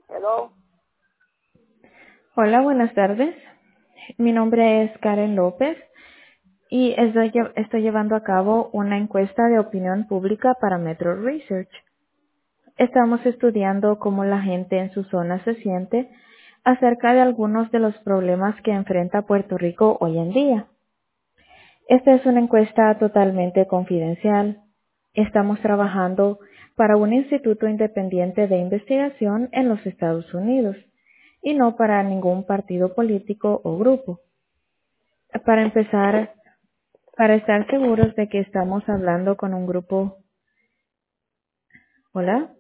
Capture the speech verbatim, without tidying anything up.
Hello. Hola, buenas tardes. Mi nombre es Karen López y estoy, lle- estoy llevando a cabo una encuesta de opinión pública para Metro Research. Estamos estudiando cómo la gente en su zona se siente acerca de algunos de los problemas que enfrenta Puerto Rico hoy en día. Esta es una encuesta totalmente confidencial. Estamos trabajando para un instituto independiente de investigación en los Estados Unidos y no para ningún partido político o grupo. Para empezar, para estar seguros de que estamos hablando con un grupo. Hola.